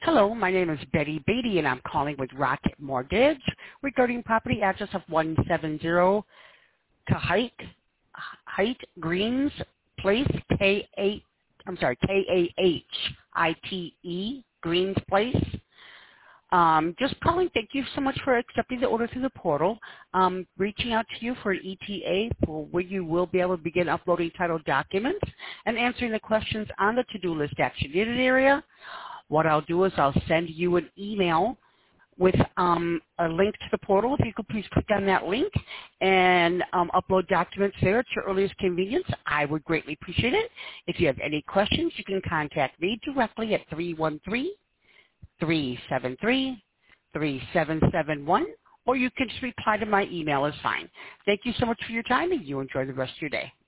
Hello, my name is Betty Beatty, and I'm calling with Rocket Mortgage regarding property address of 170 Kahite Greens Place, Kahite Greens Place. Just calling. Thank you so much for accepting the order through the portal. Reaching out to you for an ETA for where you will be able to begin uploading title documents and answering the questions on the to-do list action needed area. What I'll do is I'll send you an email with a link to the portal. If you could please click on that link and upload documents there at your earliest convenience, I would greatly appreciate it. If you have any questions, you can contact me directly at 313-373-3771, or you can just reply to my email is fine. Thank you so much for your time, and you enjoy the rest of your day.